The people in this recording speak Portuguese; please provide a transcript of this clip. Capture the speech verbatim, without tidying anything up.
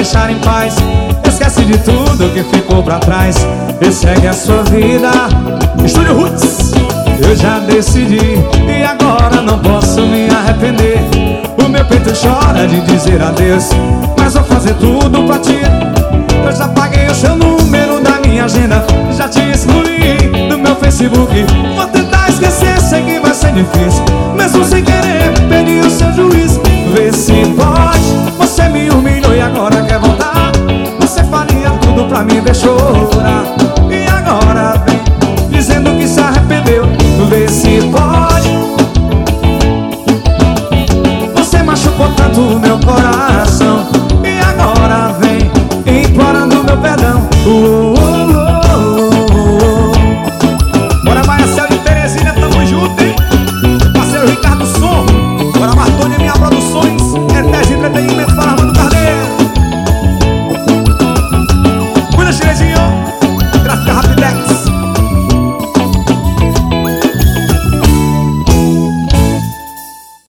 deixar em paz. Esquece de tudo que ficou pra trás e segue a sua vida. Estúdio Roots. Eu já decidi e agora não posso me arrepender. O meu peito chora de dizer adeus, mas vou fazer tudo pra ti. Eu já paguei o seu número da minha agenda, já te excluí do meu Facebook. Vou tentar esquecer, sei que vai ser difícil, mesmo sem querer.